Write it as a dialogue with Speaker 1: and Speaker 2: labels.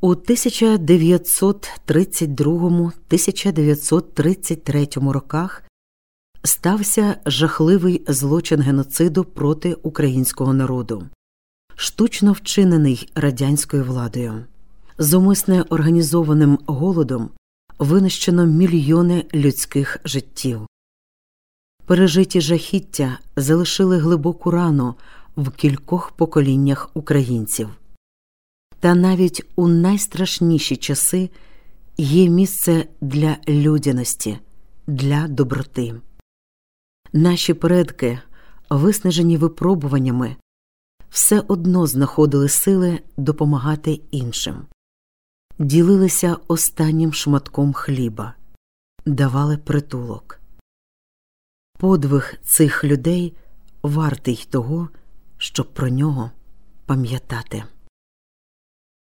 Speaker 1: У 1932-1933 роках стався жахливий злочин геноциду проти українського народу, штучно вчинений радянською владою. Зумисне організованим голодом винищено мільйони людських життів. Пережиті жахіття залишили глибоку рану в кількох поколіннях українців. Та навіть у найстрашніші часи є місце для людяності, для доброти. Наші предки, виснажені випробуваннями, все одно знаходили сили допомагати іншим. Ділилися останнім шматком хліба, давали притулок. Подвиг цих людей вартий того, щоб про нього пам'ятати.